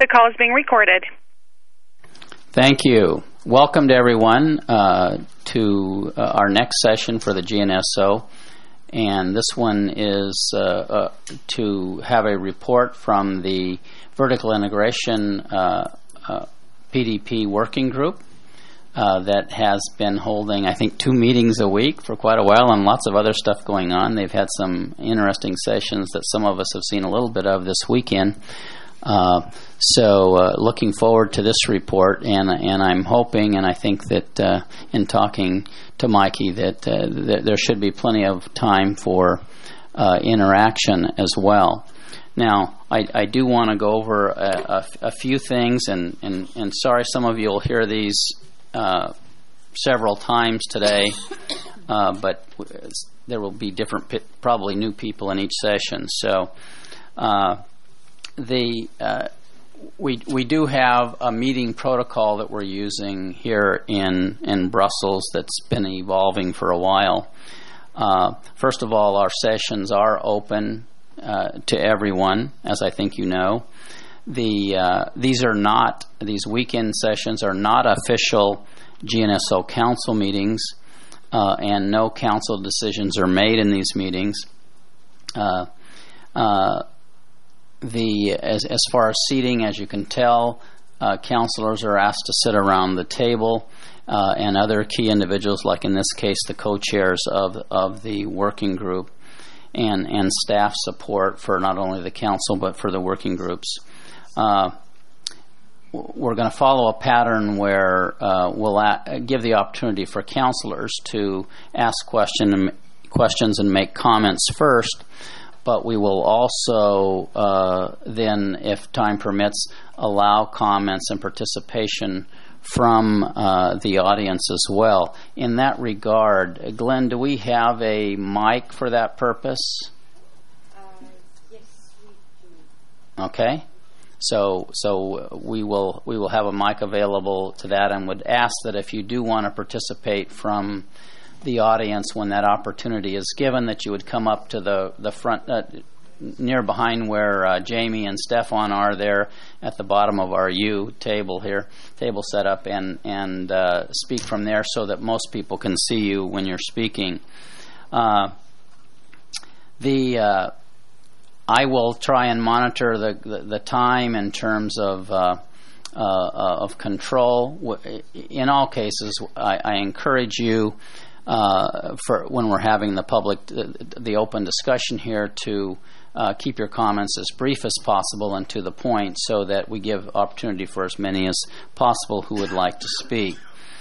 the call is being recorded. Thank you. Welcome to everyone to our next session for the GNSO. And this one is to have a report from the Vertical Integration PDP Working Group that has been holding, I think, 2 meetings a week for quite a while and lots of other stuff going on. They've had some interesting sessions that some of us have seen a little bit of this weekend. So looking forward to this report, and I'm hoping, and I think that in talking to Mikey, that there should be plenty of time for interaction as well. Now, I do want to go over a few things, and sorry, some of you will hear these several times today, but there will be different, probably new people in each session. So we do have a meeting protocol that we're using here in Brussels that's been evolving for a while. First of all, our sessions are open to everyone, as I think you know. These weekend sessions are not official GNSO council meetings, and no council decisions are made in these meetings. As far as seating, as you can tell, counselors are asked to sit around the table, and other key individuals, like in this case the co-chairs of the working group, and staff support for not only the council but for the working groups. We're going to follow a pattern where we'll give the opportunity for counselors to ask questions and make comments first, but we will also then, if time permits, allow comments and participation from the audience as well. In that regard, Glenn, do we have a mic for that purpose? Yes, we do. Okay. So we will have a mic available to that, and would ask that if you do want to participate from the audience when that opportunity is given, that you would come up to the front, near behind where Jamie and Stefan are there at the bottom of our table setup, and speak from there so that most people can see you when you're speaking. I will try and monitor the time in terms of control. In all cases, I encourage you, for when we're having the open discussion here, to keep your comments as brief as possible and to the point, so that we give opportunity for as many as possible who would like to speak.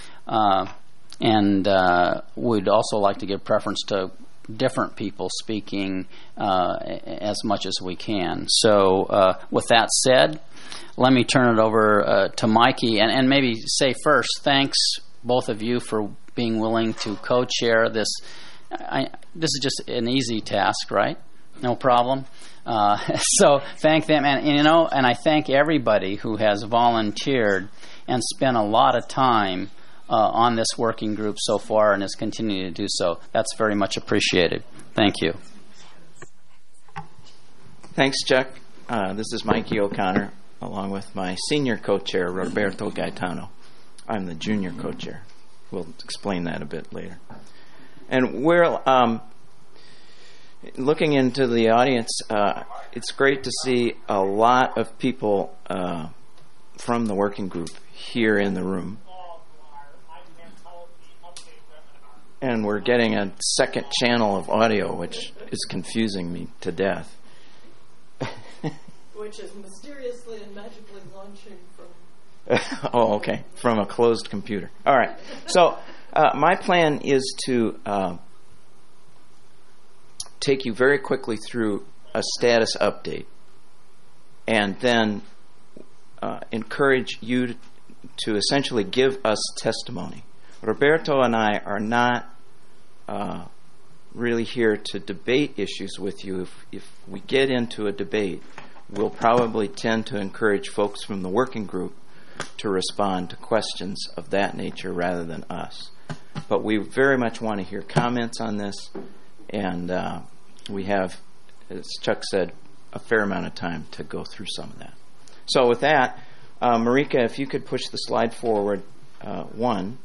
And we'd also like to give preference to different people speaking as much as we can. So with that said, let me turn it over to Mikey, and maybe say first, thanks both of you for being willing to co-chair this. This is just an easy task, right? No problem. So thank them, and I thank everybody who has volunteered and spent a lot of time on this working group so far, and is continuing to do so. That's very much appreciated. Thank you. Thanks, Chuck. This is Mikey O'Connor, along with my senior co-chair, Roberto Gaetano. I'm the junior co-chair. We'll explain that a bit later. And we're looking into the audience. It's great to see a lot of people from the working group here in the room. And we're getting a second channel of audio, which is confusing me to death. Which is mysteriously and magically launching from... Oh, okay. From a closed computer. All right. So my plan is to take you very quickly through a status update, and then encourage you to essentially give us testimony. Roberto and I are not really here to debate issues with you. If we get into a debate, we'll probably tend to encourage folks from the working group to respond to questions of that nature rather than us. But we very much want to hear comments on this, and we have, as Chuck said, a fair amount of time to go through some of that. So with that, Marika, if you could push the slide forward one.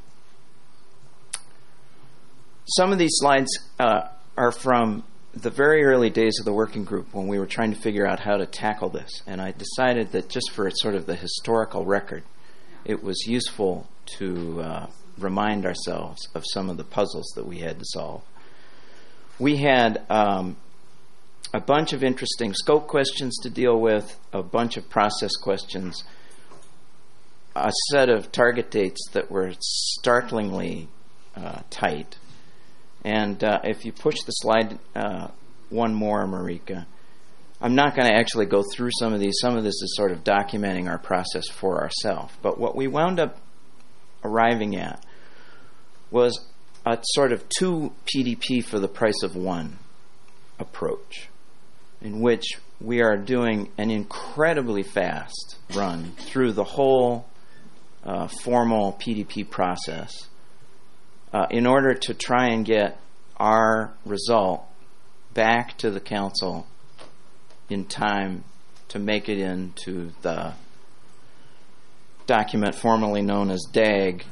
Some of these slides are from the very early days of the working group when we were trying to figure out how to tackle this. And I decided that just for sort of the historical record, it was useful to remind ourselves of some of the puzzles that we had to solve. We had a bunch of interesting scope questions to deal with, a bunch of process questions, a set of target dates that were startlingly tight. And if you push the slide one more, Marika, I'm not going to actually go through some of these. Some of this is sort of documenting our process for ourselves. But what we wound up arriving at was a sort of 2 PDP for the price of 1 approach, in which we are doing an incredibly fast run through the whole formal PDP process in order to try and get our result back to the council in time to make it into the document formerly known as DAG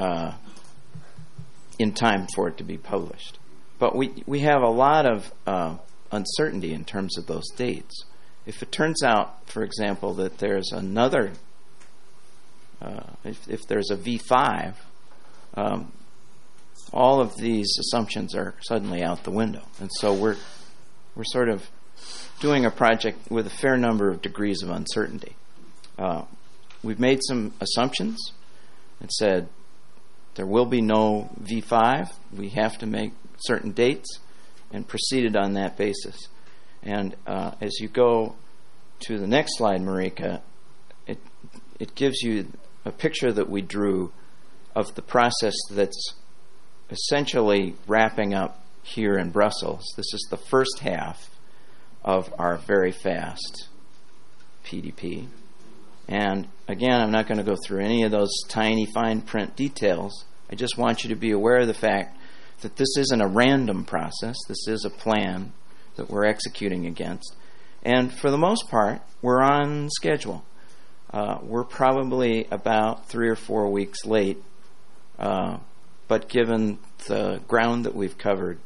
in time for it to be published. But we have a lot of uncertainty in terms of those dates. If it turns out, for example, that there's another, if there's a V5, all of these assumptions are suddenly out the window. And so we're sort of doing a project with a fair number of degrees of uncertainty. We've made some assumptions and said there will be no V5. We have to make certain dates, and proceeded on that basis. And as you go to the next slide, Marika, it gives you a picture that we drew of the process that's essentially wrapping up here in Brussels. This is the first half of our very fast PDP. And again, I'm not going to go through any of those tiny fine print details. I just want you to be aware of the fact that this isn't a random process. This is a plan that we're executing against. And for the most part, we're on schedule. We're probably about 3 or 4 weeks late. But given the ground that we've covered,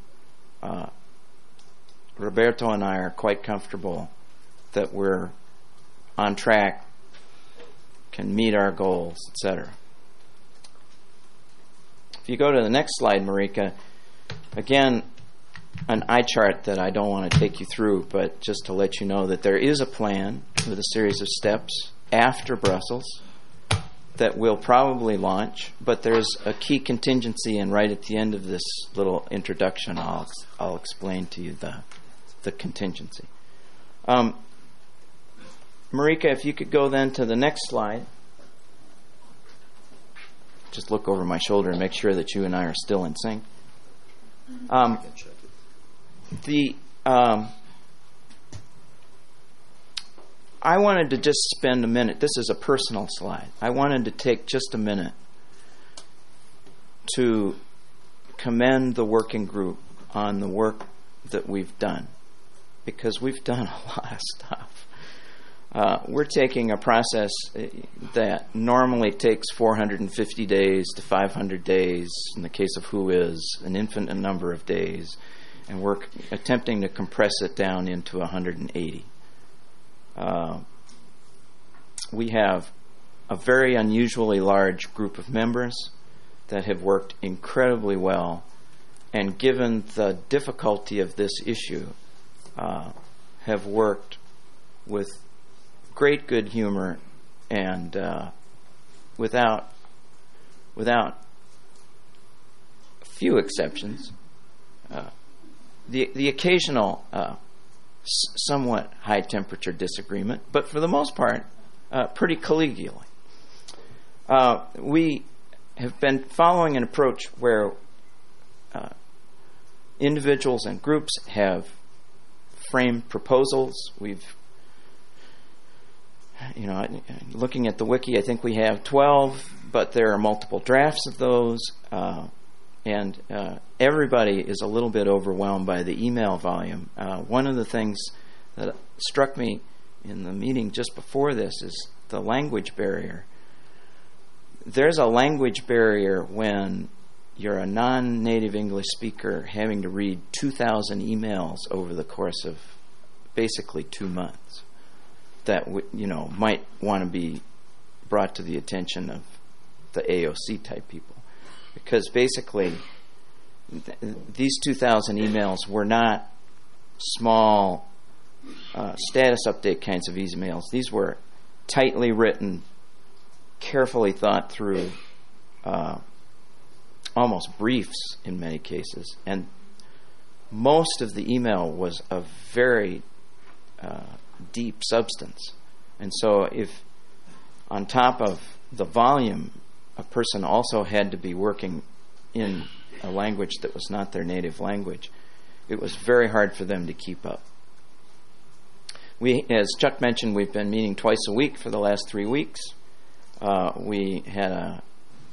Roberto and I are quite comfortable that we're on track, can meet our goals, etc. If you go to the next slide, Marika, again, an eye chart that I don't want to take you through, but just to let you know that there is a plan with a series of steps after Brussels that we'll probably launch, but there's a key contingency, and right at the end of this little introduction, I'll explain to you the contingency. Marika, if you could go then to the next slide. Just look over my shoulder and make sure that you and I are still in sync. I wanted to just spend a minute. This is a personal slide. I wanted to take just a minute to commend the working group on the work that we've done, because we've done a lot of stuff. We're taking a process that normally takes 450 days to 500 days, in the case of WHOIS, an infinite number of days, and we're attempting to compress it down into 180. We have a very unusually large group of members that have worked incredibly well, and given the difficulty of this issue, have worked with great good humor and without few exceptions. The occasional somewhat high temperature disagreement, but for the most part, pretty collegially. We have been following an approach where individuals and groups have framed proposals. We've, looking at the wiki, I think we have 12, but there are multiple drafts of those, and everybody is a little bit overwhelmed by the email volume. One of the things that struck me in the meeting just before this is the language barrier. There's a language barrier when you're a non-native English speaker having to read 2,000 emails over the course of basically 2 months that might want to be brought to the attention of the AOC type people, because basically these 2,000 emails were not small status update kinds of emails. These were tightly written, carefully thought through, almost briefs in many cases, and most of the email was of very deep substance. And so if on top of the volume, a person also had to be working in a language that was not their native language, it was very hard for them to keep up. As Chuck mentioned, we've been meeting twice a week for the last 3 weeks. We had a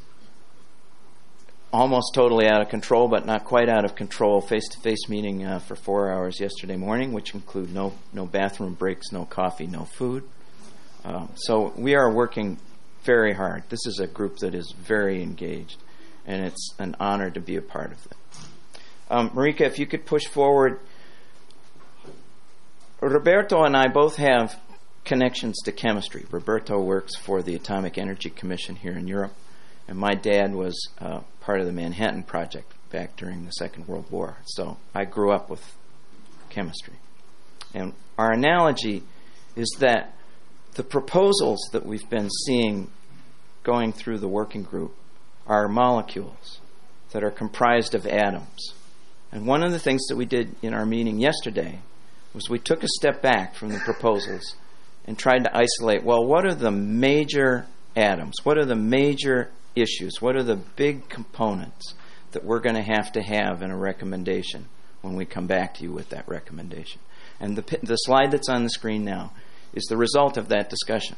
almost totally out of control, but not quite out of control, face-to-face meeting for 4 hours yesterday morning, which include no bathroom breaks, no coffee, no food. So we are working very hard. This is a group that is very engaged, and it's an honor to be a part of it. Marika, if you could push forward. Roberto and I both have connections to chemistry. Roberto works for the Atomic Energy Commission here in Europe, and my dad was part of the Manhattan Project back during the Second World War. So I grew up with chemistry. And our analogy is that the proposals that we've been seeing going through the working group are molecules that are comprised of atoms. And one of the things that we did in our meeting yesterday was we took a step back from the proposals and tried to isolate, well, what are the major atoms? What are the major issues? What are the big components that we're going to have in a recommendation when we come back to you with that recommendation? And the slide that's on the screen now is the result of that discussion.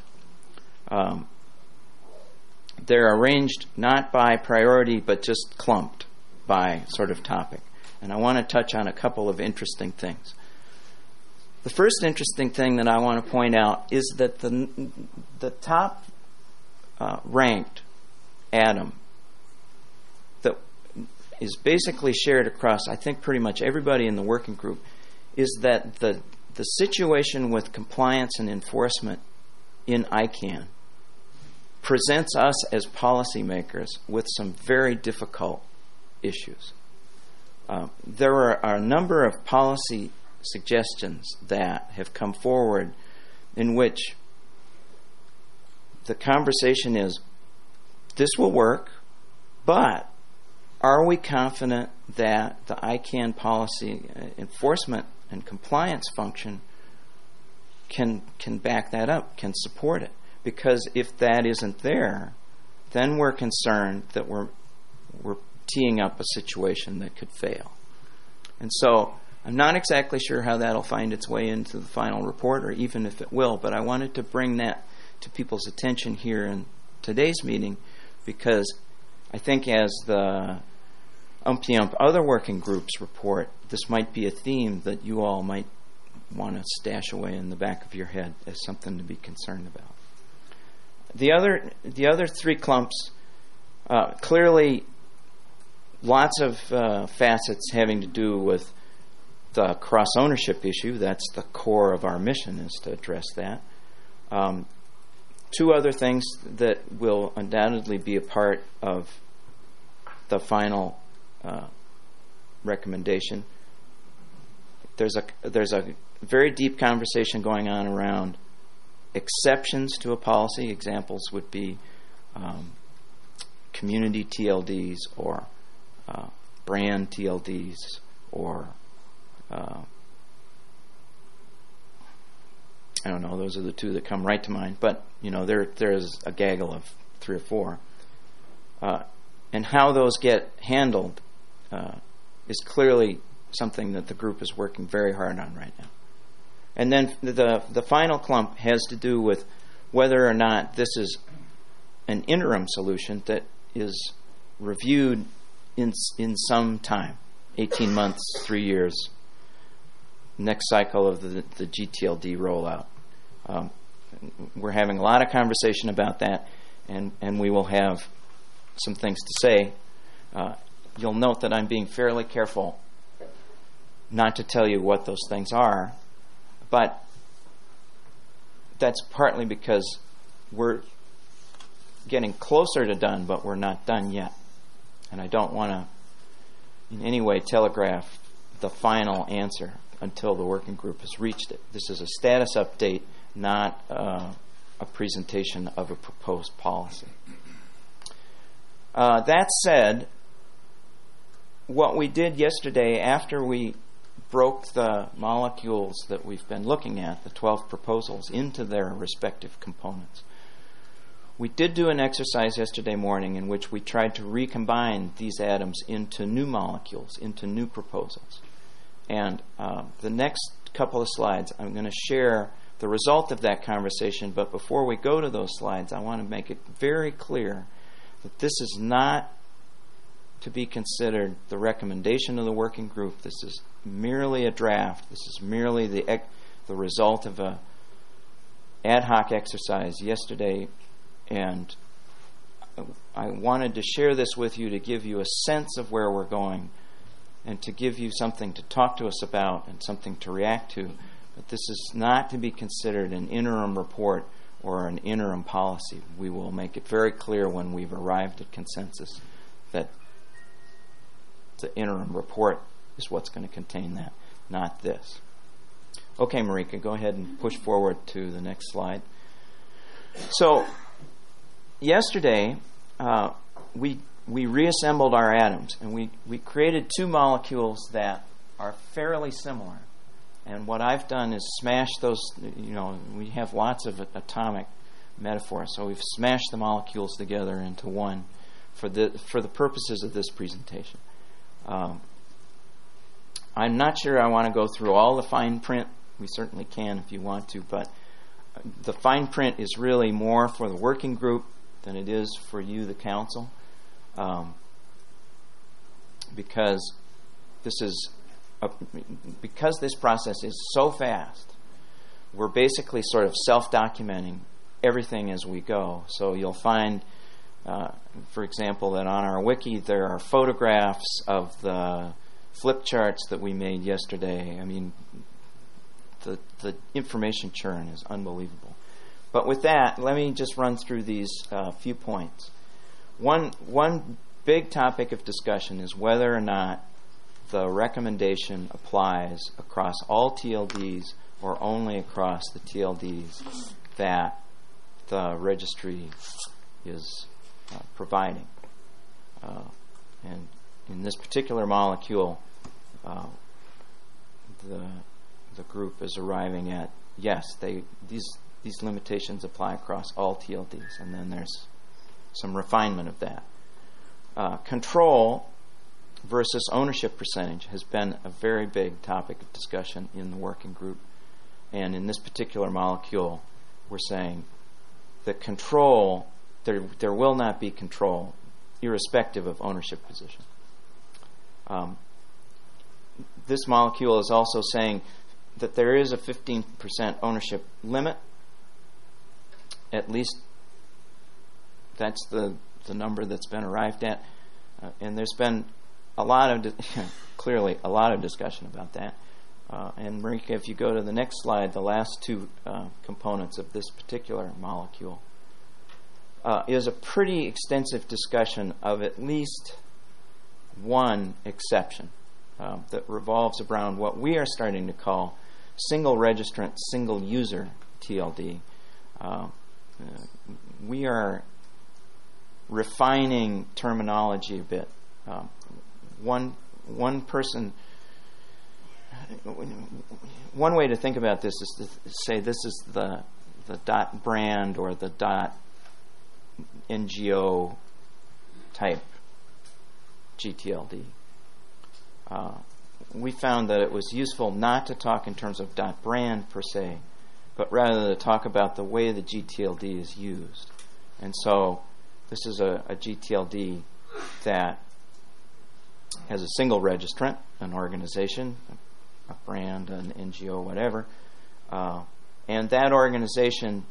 They're arranged not by priority, but just clumped by sort of topic. And I want to touch on a couple of interesting things. The first interesting thing that I want to point out is that the top ranked atom that is basically shared across, I think, pretty much everybody in the working group, is that the situation with compliance and enforcement in ICANN presents us as policymakers with some very difficult issues. There are a number of policy suggestions that have come forward in which the conversation is, this will work, but are we confident that the ICANN policy enforcement and compliance function can back that up, can support it? Because if that isn't there, then we're concerned that we're teeing up a situation that could fail. And so I'm not exactly sure how that'll find its way into the final report, or even if it will, but I wanted to bring that to people's attention here in today's meeting, because I think as the UMP other working groups report, this might be a theme that you all might want to stash away in the back of your head as something to be concerned about. The other three clumps, clearly lots of facets having to do with the cross-ownership issue. That's the core of our mission, is to address that. Two other things that will undoubtedly be a part of the final recommendation. There's a very deep conversation going on around exceptions to a policy. Examples would be community TLDs or brand TLDs or I don't know, those are the two that come right to mind, but there's a gaggle of 3 or 4. And how those get handled is clearly something that the group is working very hard on right now. And then the final clump has to do with whether or not this is an interim solution that is reviewed in some time, 18 months, 3 years, next cycle of the GTLD rollout. we're having a lot of conversation about that, and we will have some things to say. You'll note that I'm being fairly careful not to tell you what those things are, but that's partly because we're getting closer to done, but we're not done yet. And I don't want to in any way telegraph the final answer until the working group has reached it. This is a status update, not a presentation of a proposed policy. That said, what we did yesterday after we broke the molecules that we've been looking at, the 12 proposals, into their respective components, we did do an exercise yesterday morning in which we tried to recombine these atoms into new molecules, into new proposals. And the next couple of slides, I'm going to share the result of that conversation. But before we go to those slides, I want to make it very clear that this is not to be considered the recommendation of the working group. This is merely a draft. This is merely the result of a ad hoc exercise yesterday. And I wanted to share this with you to give you a sense of where we're going and to give you something to talk to us about and something to react to. But this is not to be considered an interim report or an interim policy. We will make it very clear when we've arrived at consensus that the interim report is what's going to contain that, not this. Okay, Marika, go ahead and push forward to the next slide. So, yesterday, we reassembled our atoms, and we created two molecules that are fairly similar. And what I've done is smash those, we have lots of atomic metaphors, so we've smashed the molecules together into one for the purposes of this presentation. I'm not sure I want to go through all the fine print. We certainly can if you want to, but the fine print is really more for the working group than it is for you, the council, because this process is so fast. We're basically sort of self-documenting everything as we go. So you'll find, for example, that on our wiki there are photographs of the flip charts that we made yesterday. I mean, the information churn is unbelievable. But with that, let me just run through these few points. One big topic of discussion is whether or not the recommendation applies across all TLDs or only across the TLDs that the registry is providing. And in this particular molecule, the group is arriving at, yes, these limitations apply across all TLDs, and then there's some refinement of that. Control versus ownership percentage has been a very big topic of discussion in the working group. And in this particular molecule, we're saying that control, there will not be control irrespective of ownership position. This molecule is also saying that there is a 15% ownership limit. At least that's the number that's been arrived at. And there's been clearly a lot of discussion about that. And Marika, if you go to the next slide, the last two components of this particular molecule is a pretty extensive discussion of at least one exception that revolves around what we are starting to call single registrant, single user TLD. We are refining terminology a bit. One way to think about this is to say this is the .brand or the .ngo type GTLD. We found that it was useful not to talk in terms of .brand per se, but rather to talk about the way the GTLD is used. And so this is a GTLD that has a single registrant, an organization, a brand, an NGO, whatever, And that organization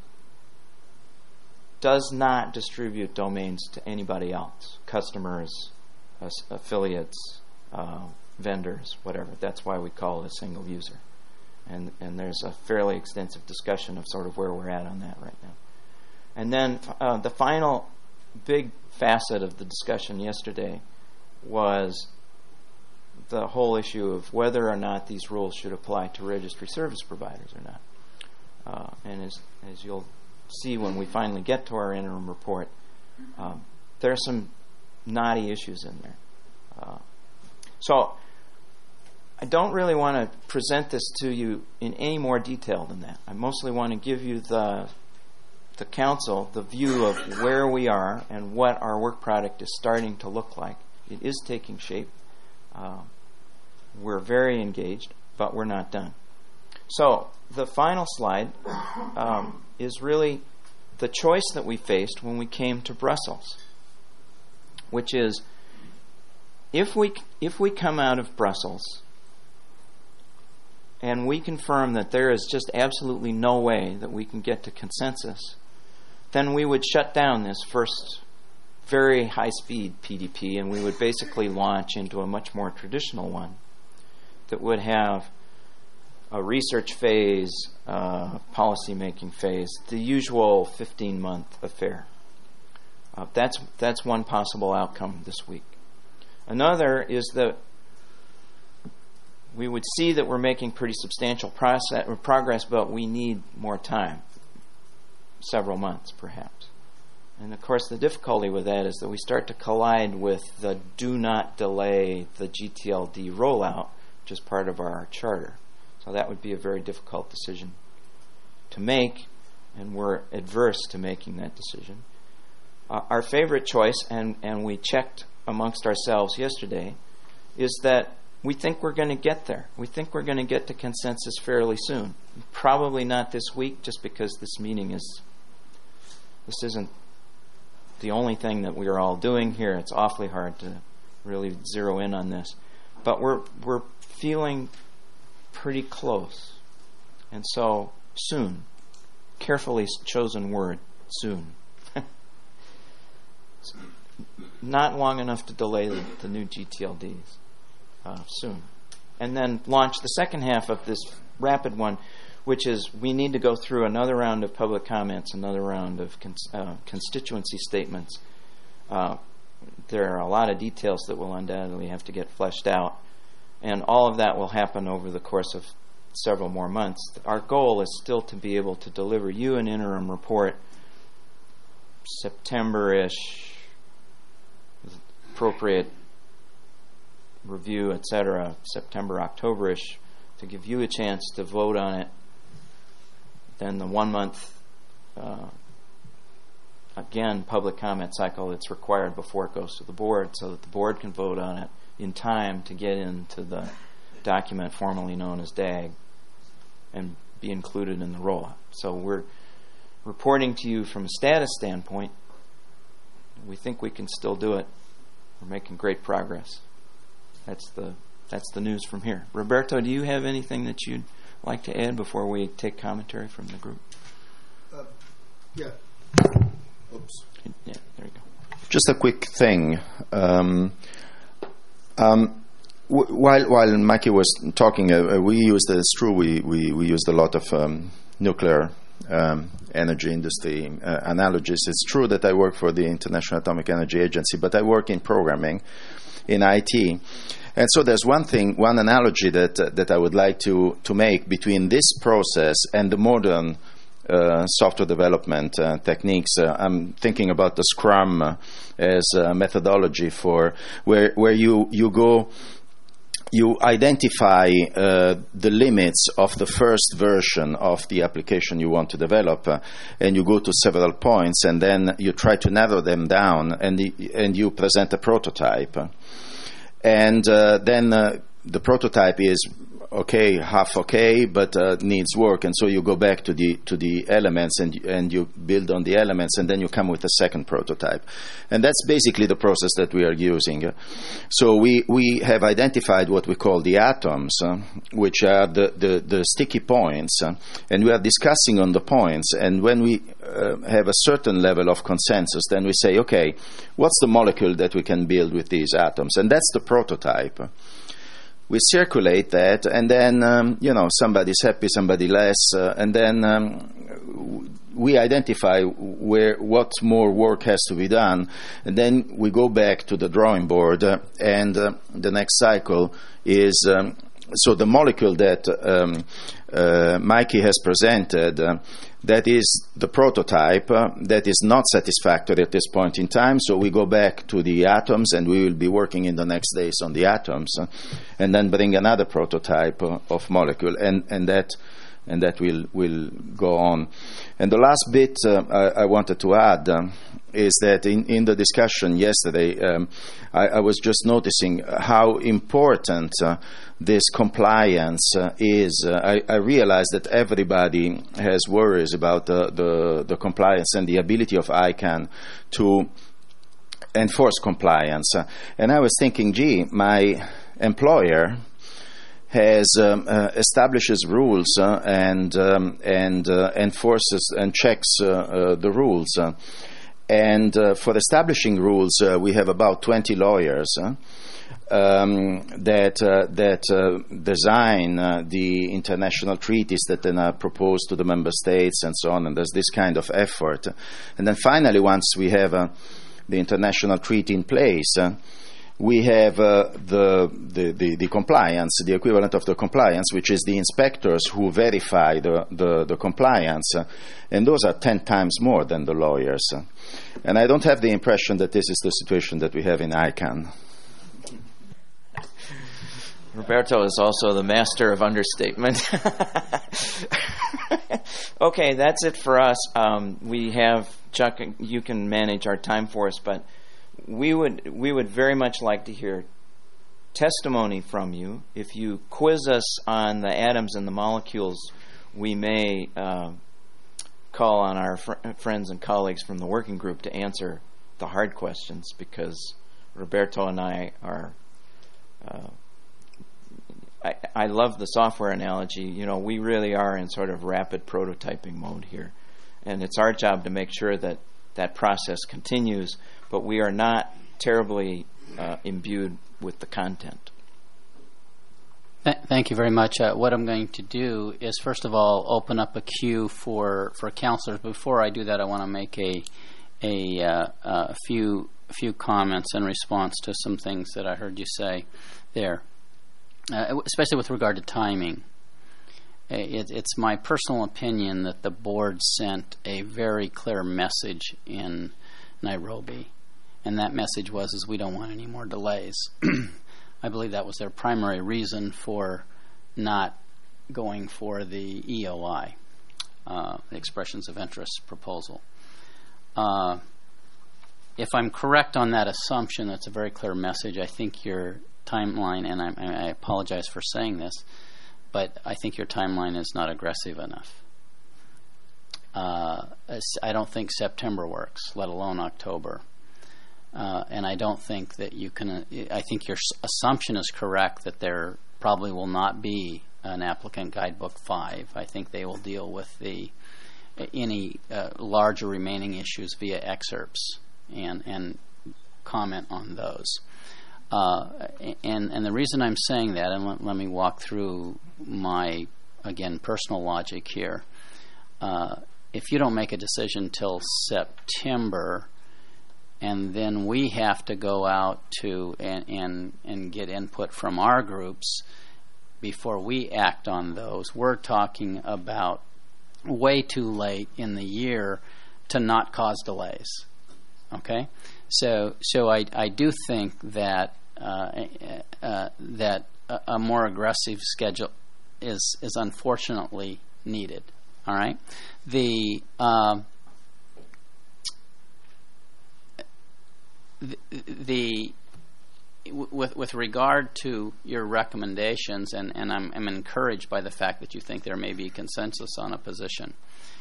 does not distribute domains to anybody else, customers, affiliates, vendors, whatever. That's why we call it a single user. And there's a fairly extensive discussion of sort of where we're at on that right now. And then the final big facet of the discussion yesterday was the whole issue of whether or not these rules should apply to registry service providers or not. And as you'll see when we finally get to our interim report, there are some knotty issues in there. So I don't really want to present this to you in any more detail than that. I mostly want to give you the council the view of where we are and what our work product is starting to look like. It is taking shape. We're very engaged, but we're not done. So the final slide is really the choice that we faced when we came to Brussels, which is if we come out of Brussels and we confirm that there is just absolutely no way that we can get to consensus, then we would shut down this first very high-speed PDP and we would basically launch into a much more traditional one that would have a research phase, policy-making phase, the usual 15-month affair. That's one possible outcome this week. Another is that we would see that we're making pretty substantial progress, but we need more time, several months perhaps. And of course the difficulty with that is that we start to collide with the do not delay the GTLD rollout, which is part of our charter. So that would be a very difficult decision to make, and we're adverse to making that decision. Our favorite choice, and we checked amongst ourselves yesterday, is that we think we're going to get there. We think we're going to get to consensus fairly soon. Probably not this week, just because this isn't the only thing that we're all doing here. It's awfully hard to really zero in on this. But we're feeling pretty close. And so, soon. Carefully chosen word, soon. Not long enough to delay the new GTLDs. Soon. And then launch the second half of this rapid one, which is we need to go through another round of public comments, another round of constituency statements. There are a lot of details that will undoubtedly have to get fleshed out, and all of that will happen over the course of several more months. Our goal is still to be able to deliver you an interim report September-ish, appropriate review, etc., September, October-ish, to give you a chance to vote on it. Then the 1 month, again, public comment cycle that's required before it goes to the board, so that the board can vote on it in time to get into the document formerly known as DAG and be included in the rollout. So we're reporting to you from a status standpoint. We think we can still do it. We're making great progress. That's the news from here. Roberto, do you have anything that you'd like to add before we take commentary from the group? Yeah. Oops. Yeah, there you go. Just a quick thing. While Mikey was talking, we used, it's true, we used a lot of nuclear energy industry analogies. It's true that I work for the International Atomic Energy Agency, but I work in programming, in IT. And so there's one analogy that I would like to make between this process and the modern software development techniques. I'm thinking about the Scrum as a methodology for where you go. You identify the limits of the first version of the application you want to develop, and you go to several points, and then you try to narrow them down, and you present a prototype. And then the prototype is okay, half okay, but needs work, and so you go back to the elements and you build on the elements, and then you come with a second prototype, and that's basically the process that we are using. So we have identified what we call the atoms, which are the sticky points, and we are discussing on the points, and when we have a certain level of consensus, then we say, okay, what's the molecule that we can build with these atoms, and that's the prototype. We circulate that, and then somebody's happy, somebody less, and then we identify what more work has to be done, and then we go back to the drawing board, and the next cycle is so the molecule that Mikey has presented. That is the prototype. That is not satisfactory at this point in time, so we go back to the atoms, and we will be working in the next days on the atoms, and then bring another prototype of molecule, and that will go on. And the last bit I wanted to add is that in the discussion yesterday, I was just noticing how important this compliance is. I realized that everybody has worries about the compliance and the ability of ICANN to enforce compliance. And I was thinking, my employer has establishes rules and enforces and checks the rules. And for establishing rules, we have about 20 lawyers that design the international treaties that then are proposed to the member states and so on. And there's this kind of effort. And then finally, once we have the international treaty in place, we have the compliance, the equivalent of the compliance, which is the inspectors who verify the compliance, and those are 10 times more than the lawyers. And I don't have the impression that this is the situation that we have in ICANN. Roberto is also the master of understatement. Okay, that's it for us. We have, Chuck, you can manage our time for us, but we would very much like to hear testimony from you. If you quiz us on the atoms and the molecules, we may call on our friends and colleagues from the working group to answer the hard questions, because Roberto and I are I love the software analogy. We really are in sort of rapid prototyping mode here, and it's our job to make sure that that process continues, but we are not terribly imbued with the content. Thank you very much. What I'm going to do is, first of all, open up a queue for counselors. Before I do that, I want to make a few comments in response to some things that I heard you say there, especially with regard to timing. It's my personal opinion that the board sent a very clear message in Nairobi, and that message was we don't want any more delays. I believe that was their primary reason for not going for the EOI, the Expressions of Interest proposal. If I'm correct on that assumption, that's a very clear message. I think your timeline, and I apologize for saying this, but I think your timeline is not aggressive enough. I don't think September works, let alone October. And I don't think that you can, I think your assumption is correct that there probably will not be an applicant guidebook 5. I think they will deal with any larger remaining issues via excerpts and comment on those. And the reason I'm saying that, and let me walk through my, again, personal logic here. If you don't make a decision till September, and then we have to go out to and get input from our groups before we act on those, we're talking about way too late in the year to not cause delays. Okay, so I do think that that a more aggressive schedule is unfortunately needed. All right, the with regard to your recommendations, and I'm encouraged by the fact that you think there may be consensus on a position.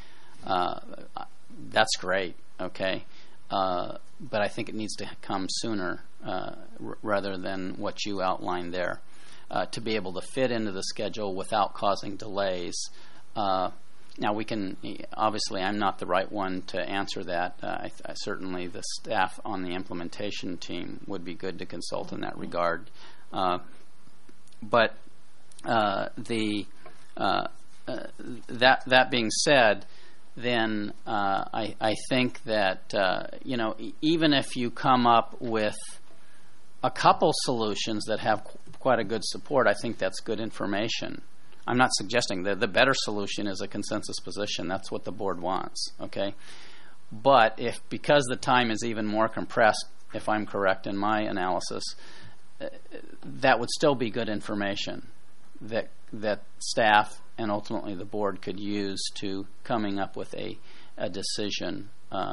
That's great, okay? But I think it needs to come sooner rather than what you outlined there to be able to fit into the schedule without causing delays. Now, we can, obviously, I'm not the right one to answer that. I certainly, the staff on the implementation team would be good to consult in that regard. But that being said, then I think that, even if you come up with a couple solutions that have quite a good support, I think that's good information. I'm not suggesting that the better solution is a consensus position. That's what the board wants, okay? But because the time is even more compressed, if I'm correct in my analysis, that would still be good information that staff and ultimately the board could use to coming up with a decision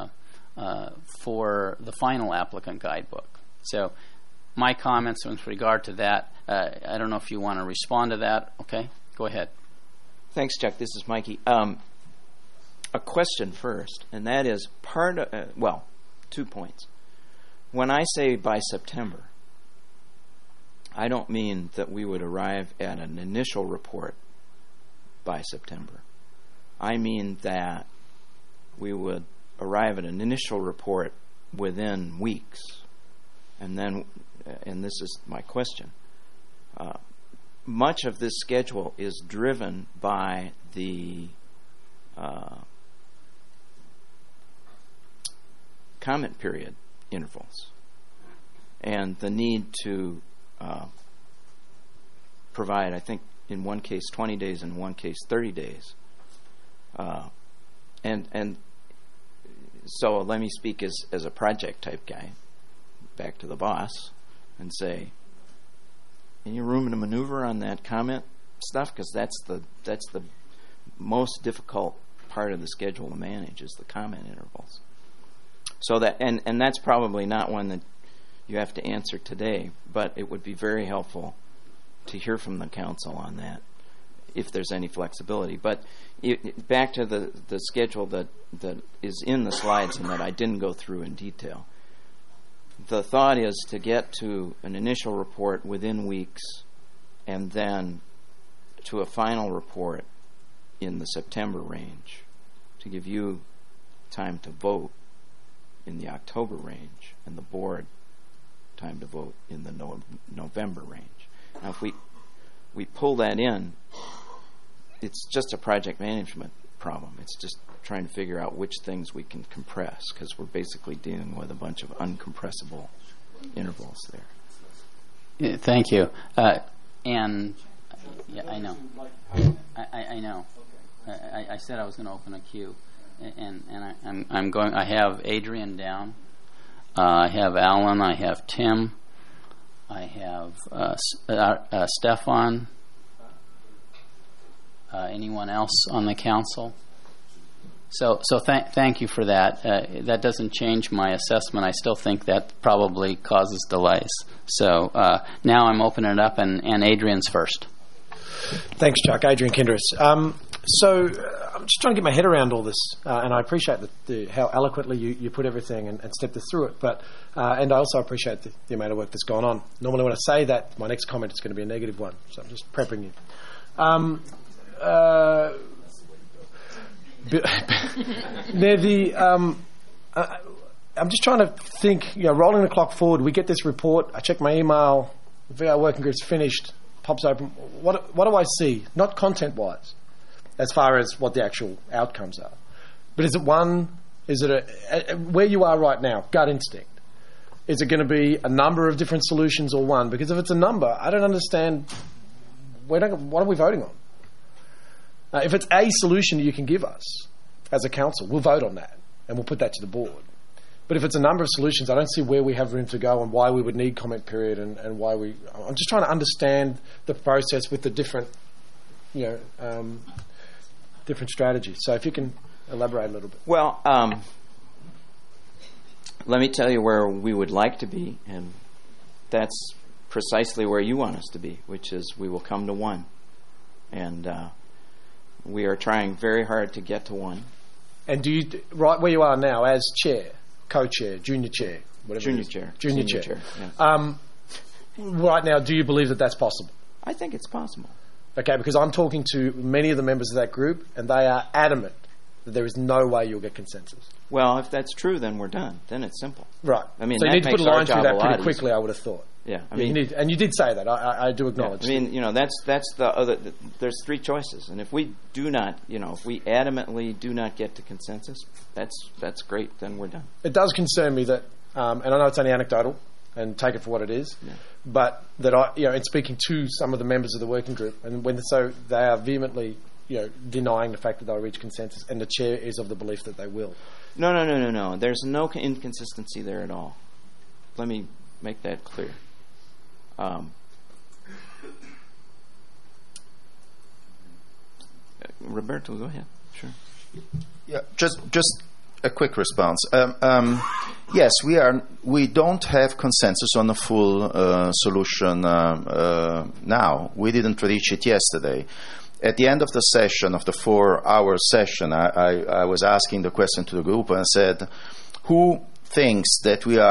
for the final applicant guidebook. So my comments with regard to that, I don't know if you want to respond to that, okay? Go ahead. Thanks, Chuck. This is Mikey. A question first, and that is 2 points. When I say by September, I don't mean that we would arrive at an initial report by September. I mean that we would arrive at an initial report within weeks. And then, and this is my question, much of this schedule is driven by the comment period intervals and the need to provide, I think, in one case 20 days, in one case 30 days. And so let me speak as a project type guy back to the boss and say, any room to maneuver on that comment stuff? Because that's the most difficult part of the schedule to manage is the comment intervals. So that and that's probably not one that you have to answer today, but it would be very helpful to hear from the council on that if there's any flexibility. But back to the schedule that is in the slides and that I didn't go through in detail. The thought is to get to an initial report within weeks and then to a final report in the September range to give you time to vote in the October range and the board time to vote in the November range. Now, if we pull that in, it's just a project management problem. It's just trying to figure out which things we can compress because we're basically dealing with a bunch of uncompressible intervals there. Yeah, thank you. And yeah, I know. I know. I said I was going to open a queue, and I'm going. I have Adrian down. I have Alan. I have Tim. I have Stefan. Anyone else on the council? So thank you for that. That doesn't change my assessment. I still think that probably causes delays. So now I'm opening it up, and Adrian's first. Thanks, Chuck. Adrian Kindris. So I'm just trying to get my head around all this, and I appreciate how eloquently you put everything and stepped us through it. But and I also appreciate the amount of work that's gone on. Normally when I say that, my next comment is going to be a negative one. So I'm just prepping you. I'm just trying to think, rolling the clock forward, we get this report, I check my email, the VR working group's finished, pops open. What do I see? Not content-wise, as far as what the actual outcomes are. But is it where you are right now, gut instinct? Is it going to be a number of different solutions or one? Because if it's a number, I don't understand, what are we voting on? If it's a solution you can give us as a council, we'll vote on that and we'll put that to the board. But if it's a number of solutions, I don't see where we have room to go and why we would need comment period and why we... I'm just trying to understand the process with the different, different strategies. So if you can elaborate a little bit. Well, let me tell you where we would like to be, and that's precisely where you want us to be, which is we will come to one. And we are trying very hard to get to one. And do you, right where you are now, as chair, co-chair, junior chair, whatever Junior it is, chair. junior Senior chair, yes. Right now, do you believe that that's possible? I think it's possible. Okay, because I'm talking to many of the members of that group, and they are adamant that there is no way you'll get consensus. Well, if that's true, then we're done. Then it's simple. Right. I mean, so you that need to put a makes our line through job that a pretty lot quickly, easier. I would have thought. Yeah, I You mean, need, and you did say that. I do yeah, acknowledge. I mean, that's the other. There's three choices, and if we do not, if we adamantly do not get to consensus, that's great. Then we're done. It does concern me that, and I know it's only anecdotal, and take it for what it is, but that in speaking to some of the members of the working group, and they are vehemently, denying the fact that they'll reach consensus, and the chair is of the belief that they will. No. There's no inconsistency there at all. Let me make that clear. Roberto, go ahead. Sure. Yeah, just a quick response. Yes, we don't have consensus on a full solution now. We didn't reach it yesterday. At the end of the session, of the 4-hour session, I was asking the question to the group and said, who thinks that we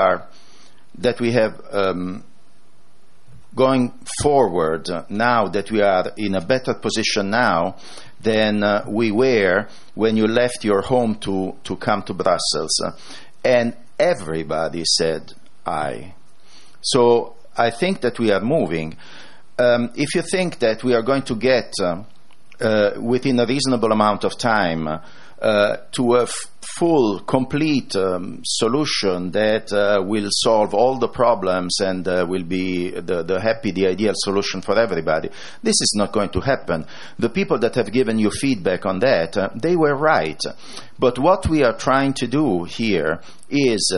have going forward now, that we are in a better position now than we were when you left your home to come to Brussels? And everybody said aye. So I think that we are moving. If you think that we are going to get within a reasonable amount of time to a full, complete solution that will solve all the problems and will be the ideal solution for everybody, this is not going to happen. The people that have given you feedback on that, they were right. But what we are trying to do here is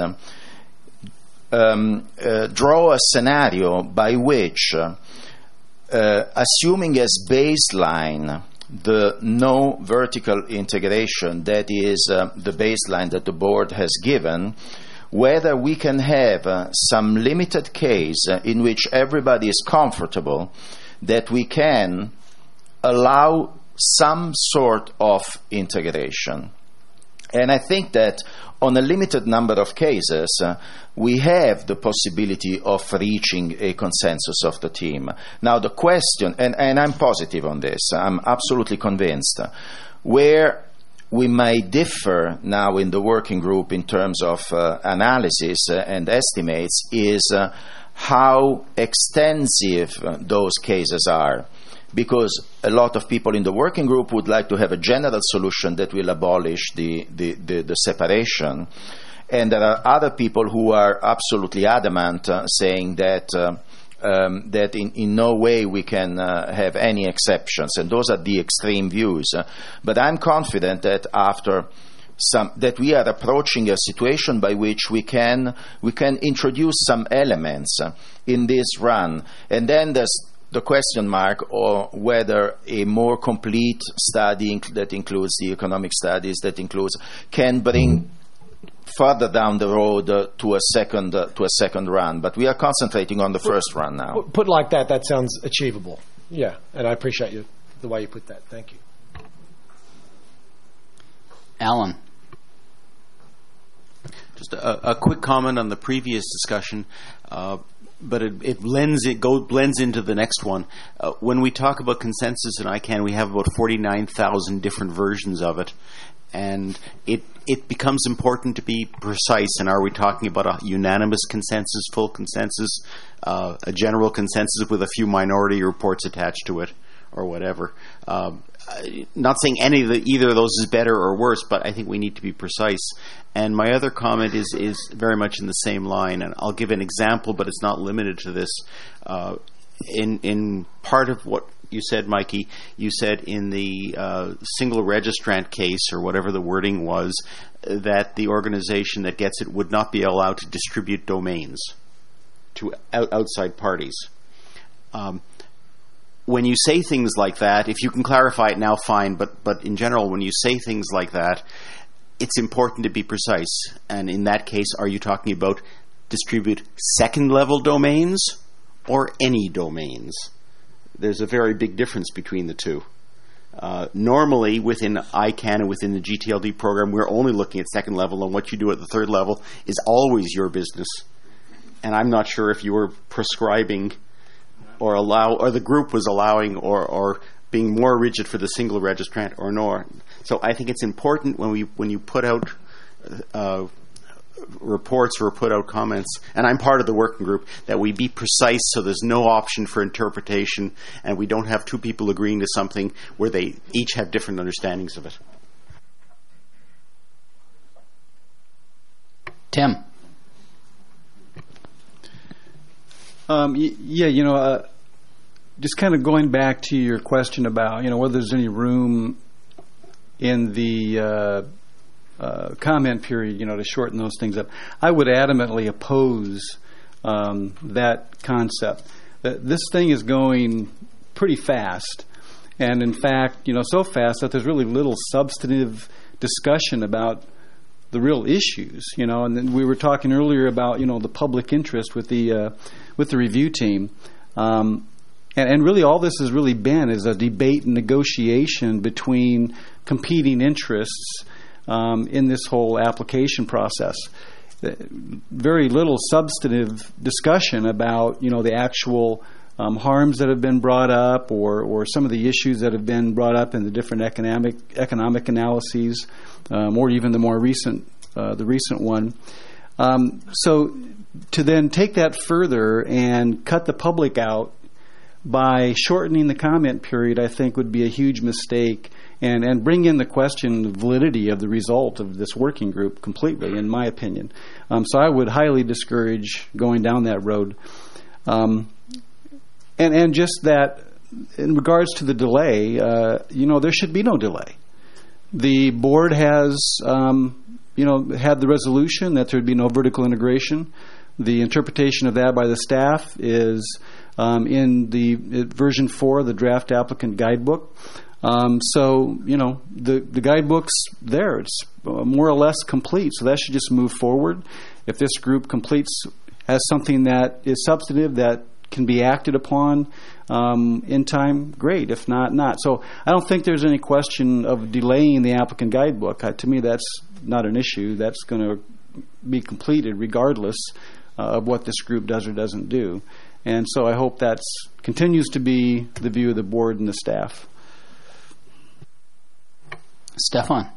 draw a scenario by which, assuming as baseline the no vertical integration, that is the baseline that the board has given, whether we can have some limited case in which everybody is comfortable that we can allow some sort of integration. And I think that on a limited number of cases, we have the possibility of reaching a consensus of the team. Now the question, and I'm positive on this, I'm absolutely convinced, where we may differ now in the working group in terms of analysis and estimates is how extensive those cases are. Because a lot of people in the working group would like to have a general solution that will abolish the separation. And there are other people who are absolutely adamant, saying that in no way we can have any exceptions. And those are the extreme views. But I'm confident that that we are approaching a situation by which we can introduce some elements in this run. And then there's the question mark, or whether a more complete study that includes the economic studies, can bring further down the road to a second run. But we are concentrating on the first run now. Put like that, that sounds achievable. Yeah, and I appreciate the way you put that. Thank you. Alan. Just a quick comment on the previous discussion. But it blends into the next one. When we talk about consensus in ICANN, we have about 49,000 different versions of it, and it becomes important to be precise. And are we talking about a unanimous consensus, full consensus, a general consensus with a few minority reports attached to it, or whatever? Not saying either of those is better or worse, but I think we need to be precise. And my other comment is very much in the same line, and I'll give an example, but it's not limited to this. In part of what you said, Mikey, you said in the single registrant case, or whatever the wording was, that the organization that gets it would not be allowed to distribute domains to outside parties. When you say things like that, if you can clarify it now, fine, but in general, when you say things like that, it's important to be precise. And in that case, are you talking about distribute second-level domains or any domains. There's a very big difference between the two. Normally, within ICANN and within the GTLD program, we're only looking at second level, and what you do at the third level is always your business. And I'm not sure if you were prescribing or the group was allowing or being more rigid for the single registrant or not. So I think it's important when you put out reports or put out comments, and I'm part of the working group, that we be precise so there's no option for interpretation and we don't have two people agreeing to something where they each have different understandings of it. Tim. Just kind of going back to your question about, whether there's any room in the comment period, to shorten those things up. I would adamantly oppose that concept. This thing is going pretty fast, and in fact, so fast that there's really little substantive discussion about the real issues. And then we were talking earlier about the public interest with the review team. And really all this has really been is a debate and negotiation between competing interests in this whole application process. Very little substantive discussion about the actual harms that have been brought up or some of the issues that have been brought up in the different economic analyses or even the more recent one. So to then take that further and cut the public out by shortening the comment period, I think would be a huge mistake and bring in the question of validity of the result of this working group completely, in my opinion. So I would highly discourage going down that road. And just that, in regards to the delay, there should be no delay. The board has, had the resolution that there would be no vertical integration. The interpretation of that by the staff is in the version 4 of the draft applicant guidebook. So, the guidebook's there. It's more or less complete, so that should just move forward. If this group has something that is substantive that can be acted upon in time, great. If not, not. So I don't think there's any question of delaying the applicant guidebook. To me, that's not an issue. That's going to be completed regardless of what this group does or doesn't do. And so I hope that continues to be the view of the board and the staff. Stefan.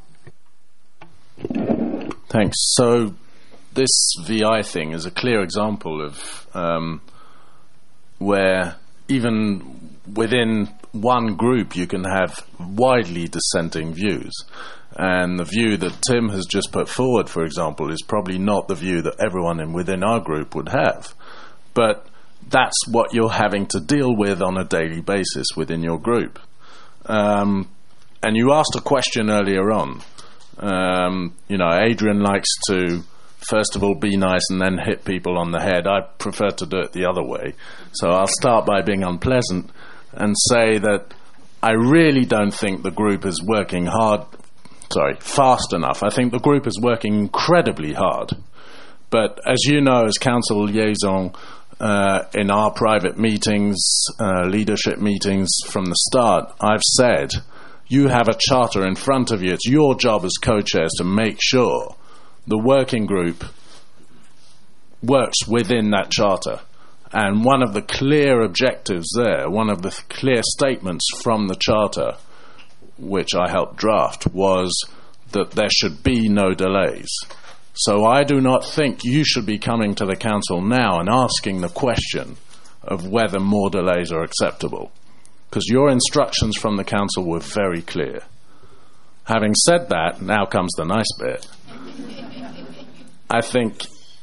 Thanks. So this VI thing is a clear example of where even within one group you can have widely dissenting views. And the view that Tim has just put forward, for example, is probably not the view that everyone within our group would have. But that's what you're having to deal with on a daily basis within your group. And you asked a question earlier on. Adrian likes to, first of all, be nice and then hit people on the head. I prefer to do it the other way. So I'll start by being unpleasant and say that I really don't think the group is working fast enough. I think the group is working incredibly hard. But as you know, as council liaison, in our private meetings, leadership meetings from the start, I've said, you have a charter in front of you. It's your job as co-chairs to make sure the working group works within that charter. And one of the clear objectives there, one of the clear statements from the charter, which I helped draft, was that there should be no delays. So I do not think you should be coming to the council now and asking the question of whether more delays are acceptable, because your instructions from the council were very clear. Having said that, now comes the nice bit. I think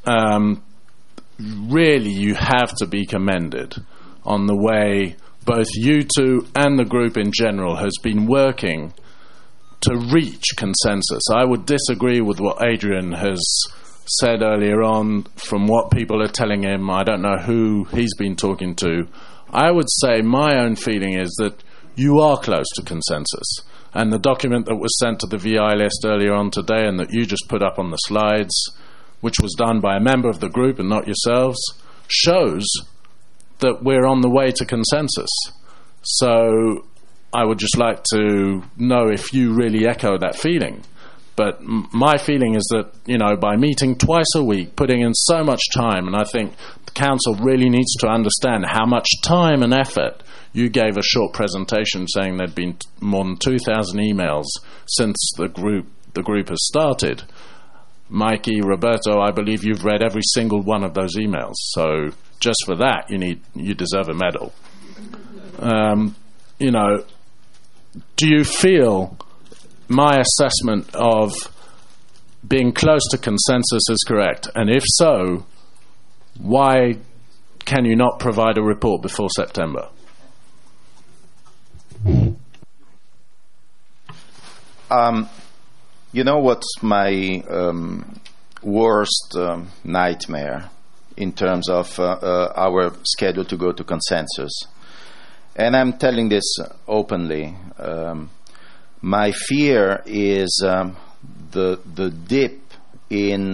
really you have to be commended on the way both you two and the group in general has been working to reach consensus. I would disagree with what Adrian has said earlier on from what people are telling him. I don't know who he's been talking to. I would say my own feeling is that you are close to consensus. And the document that was sent to the VI list earlier on today and that you just put up on the slides, which was done by a member of the group and not yourselves, shows that we're on the way to consensus. So I would just like to know if you really echo that feeling. But my feeling is that, by meeting twice a week, putting in so much time, and I think the council really needs to understand how much time and effort. You gave a short presentation saying there'd been more than 2,000 emails since the group has started. Mikey, Roberto, I believe you've read every single one of those emails. So just for that, you deserve a medal. Do you feel my assessment of being close to consensus is correct? And if so, why can you not provide a report before September? What's my worst nightmare in terms of our schedule to go to consensus? And I'm telling this openly. My fear is the dip in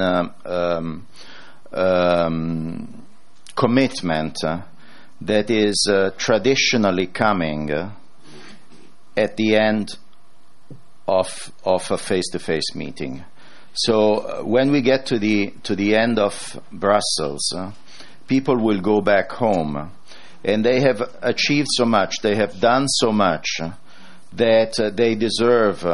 commitment that is traditionally coming at the end of a face-to-face meeting. So when we get to the end of Brussels, people will go back home, and they have achieved so much, they have done so much, that they deserve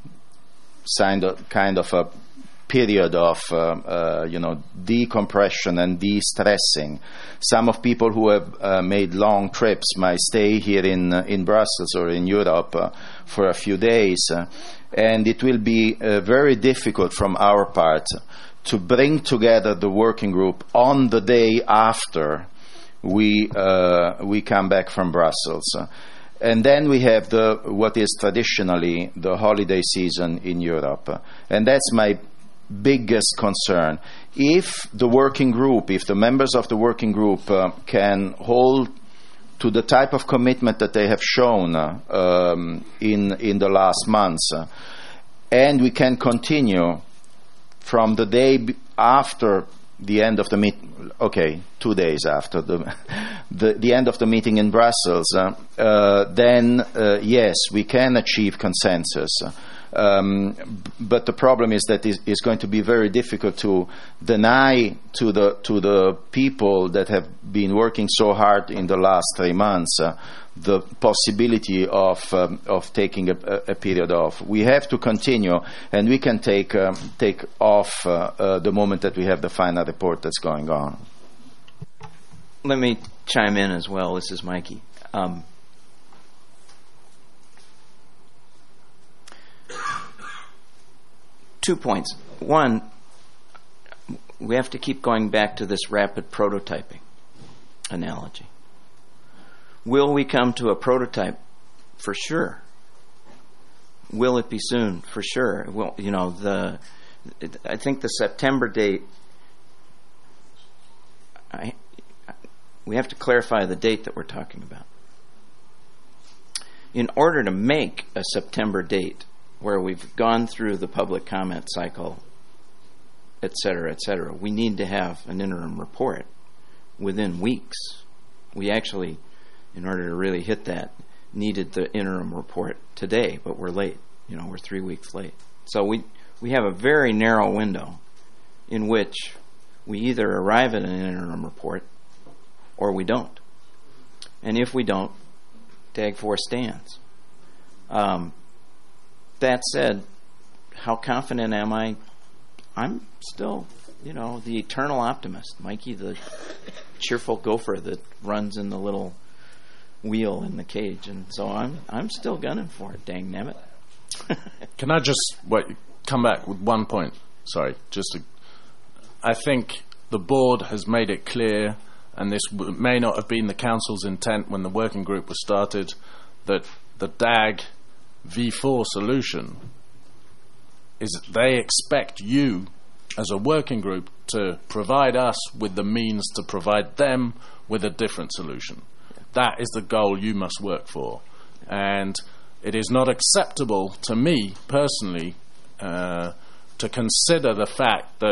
kind of a period of decompression and de-stressing. Some of people who have made long trips might stay here in Brussels or in Europe for a few days, and it will be very difficult from our part to bring together the working group on the day after we come back from Brussels. And then we have what is traditionally the holiday season in Europe. And that's my biggest concern. If the members of the working group can hold to the type of commitment that they have shown in the last months, and we can continue from the day after the end of the meeting, 2 days after the end of the meeting in Brussels, then yes, we can achieve consensus. But the problem is that it's going to be very difficult to deny to the people that have been working so hard in the last 3 months the possibility of taking a period off. We have to continue, and we can take off the moment that we have the final report that's going on. Let me chime in as well. This is Mikey. 2 points. One, we have to keep going back to this rapid prototyping analogy. Will we come to a prototype? For sure. Will it be soon? For sure. Well, I think the September date, we have to clarify the date that we're talking about. In order to make a September date where we've gone through the public comment cycle, et cetera, we need to have an interim report within weeks. We actually, in order to really hit that, needed the interim report today, but we're late. We're 3 weeks late. So we have a very narrow window in which we either arrive at an interim report or we don't. And if we don't, DAG 4 stands. That said, how confident am I? I'm still, the eternal optimist. Mikey, the cheerful gopher that runs in the little wheel in the cage. And so I'm still gunning for it, dang nabbit. Can I just come back with 1 point? Sorry, I think the board has made it clear, and this may not have been the council's intent when the working group was started, that the DAG V4 solution is they expect you as a working group to provide us with the means to provide them with a different solution. That is the goal you must work for. And it is not acceptable to me personally to consider the fact that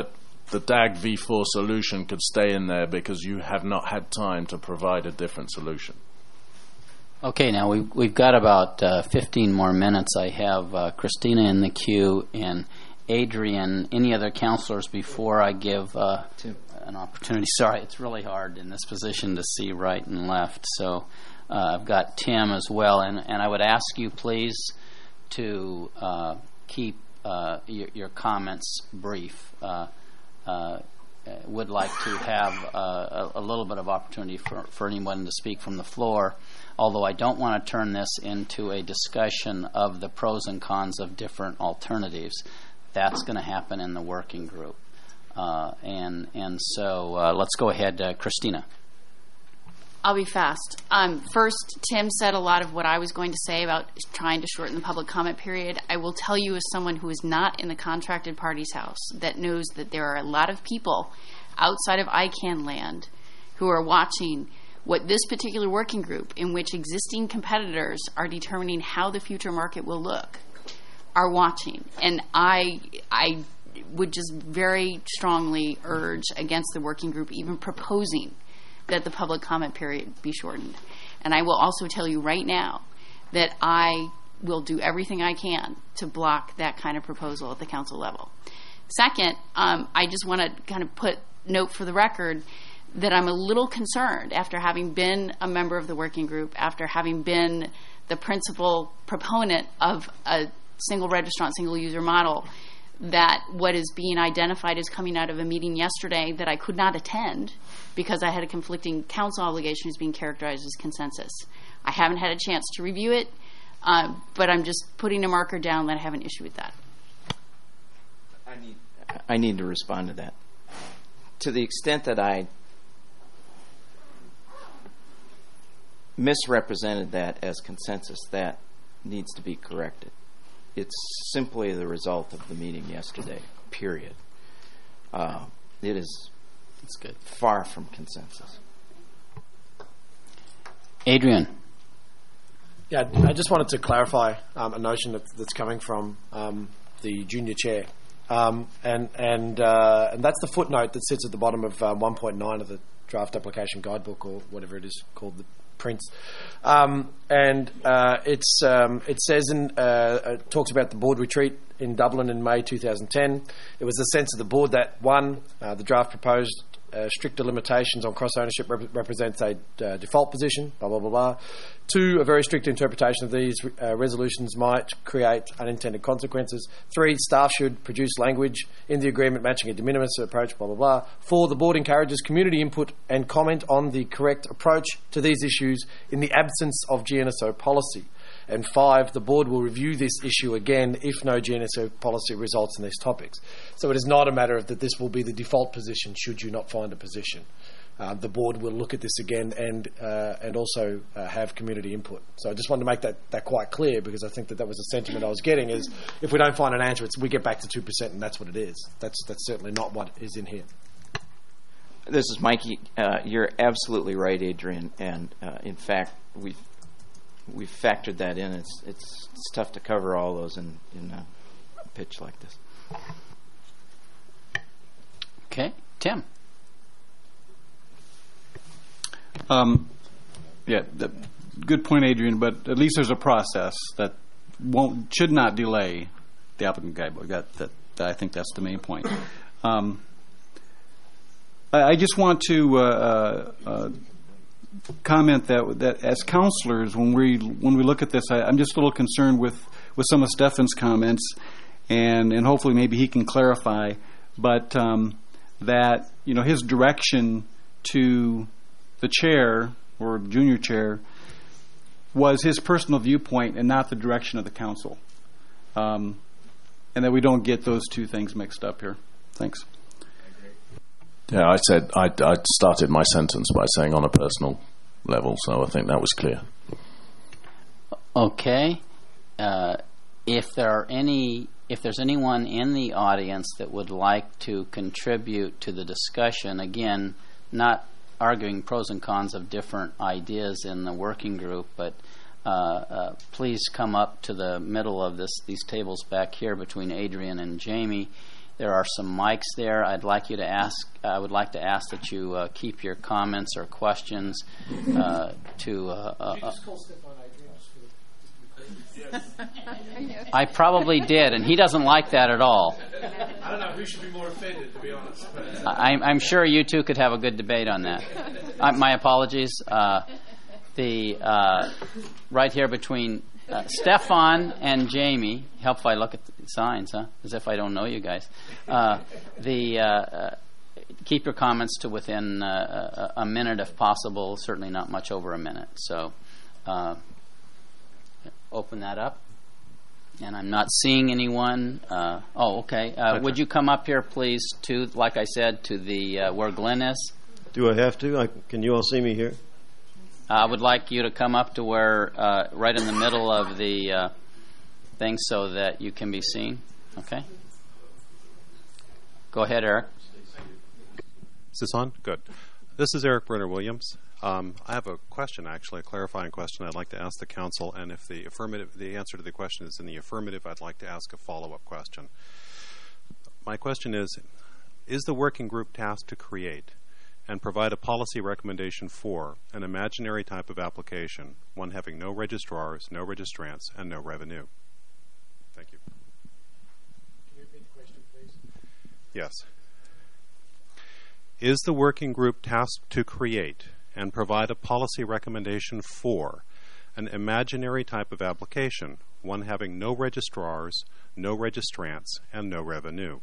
the DAG V4 solution could stay in there because you have not had time to provide a different solution. Okay, now we've got about 15 more minutes. I have Christina in the queue and Adrian. Any other counselors before I give an opportunity? Sorry, it's really hard in this position to see right and left. So I've got Tim as well, and I would ask you please to keep your comments brief. Would like to have a little bit of opportunity for anyone to speak from the floor, although I don't want to turn this into a discussion of the pros and cons of different alternatives. That's going to happen in the working group. And so let's go ahead, Christina. I'll be fast. First, Tim said a lot of what I was going to say about trying to shorten the public comment period. I will tell you, as someone who is not in the contracted party's house, that knows that there are a lot of people outside of ICANN land who are watching what this particular working group, in which existing competitors are determining how the future market will look, are watching. And I would just very strongly urge against the working group even proposing that the public comment period be shortened. And I will also tell you right now that I will do everything I can to block that kind of proposal at the council level. Second, I just want to kind of note for the record that I'm a little concerned, after having been a member of the working group, after having been the principal proponent of a single registrant, single user model, that what is being identified as coming out of a meeting yesterday that I could not attend because I had a conflicting council obligation is being characterized as consensus. I haven't had a chance to review it, but I'm just putting a marker down that I have an issue with that. I need to respond to that. To the extent that I misrepresented that as consensus, that needs to be corrected. It's simply the result of the meeting yesterday, period. It is far from consensus. Adrian. Yeah, I just wanted to clarify a notion that's coming from the junior chair. And that's the footnote that sits at the bottom of 1.9 of the draft application guidebook, or whatever it is called, the prints. It says it talks about the board retreat in Dublin in May 2010. It was the sense of the board that, one, the draft proposed stricter limitations on cross-ownership represents a default position, blah, blah, blah, blah. Two, a very strict interpretation of these resolutions might create unintended consequences. Three, staff should produce language in the agreement matching a de minimis approach, blah, blah, blah. Four, the board encourages community input and comment on the correct approach to these issues in the absence of GNSO policy. And five, the board will review this issue again if no GNSO policy results in these topics. So it is not a matter of that this will be the default position should you not find a position. The board will look at this again and also have community input. So I just wanted to make that quite clear, because I think that was a sentiment I was getting, is if we don't find an answer, we get back to 2%, and that's what it is. That's certainly not what is in here. This is Mikey. You're absolutely right, Adrian. And in fact, we've factored that in. It's tough to cover all those in a pitch like this. Okay, Tim. Good point, Adrian. But at least there's a process that should not delay the applicant guidebook. That I think that's the main point. I just want to comment that as counselors, when we look at this, I'm just a little concerned with some of Stefan's comments, and hopefully maybe he can clarify. But that his direction to the chair or junior chair was his personal viewpoint and not the direction of the council, and that we don't get those two things mixed up here. Thanks. Yeah, I said I started my sentence by saying on a personal level, so I think that was clear. Okay. If there's anyone in the audience that would like to contribute to the discussion, again, not arguing pros and cons of different ideas in the working group, but please come up to the middle of these tables back here between Adrian and Jamie, There are some mics there. I would like to ask that you keep your comments or questions to. I probably did, and he doesn't like that at all. I don't know who should be more offended, to be honest. I'm sure you two could have a good debate on that. My apologies. Right here between Stefan and Jamie. Help if I look at the signs, huh? As if I don't know you guys. Keep your comments to within a minute if possible. Certainly not much over a minute. So open that up. And I'm not seeing anyone. Okay. Would you come up here, please, to, like I said, to the where Glenn is? Do I have to? Can you all see me here? I would like you to come up to where, right in the middle of the thing so that you can be seen. Okay? Go ahead, Eric. Is this on? Good. This is Eric Brenner Williams. I have a question, actually, a clarifying question I'd like to ask the council, and if the answer to the question is in the affirmative, I'd like to ask a follow-up question. My question is the working group tasked to create and provide a policy recommendation for an imaginary type of application, one having no registrars, no registrants, and no revenue? Thank you. Can you repeat the question, please? Yes. Is the working group tasked to create and provide a policy recommendation for an imaginary type of application, one having no registrars, no registrants, and no revenue?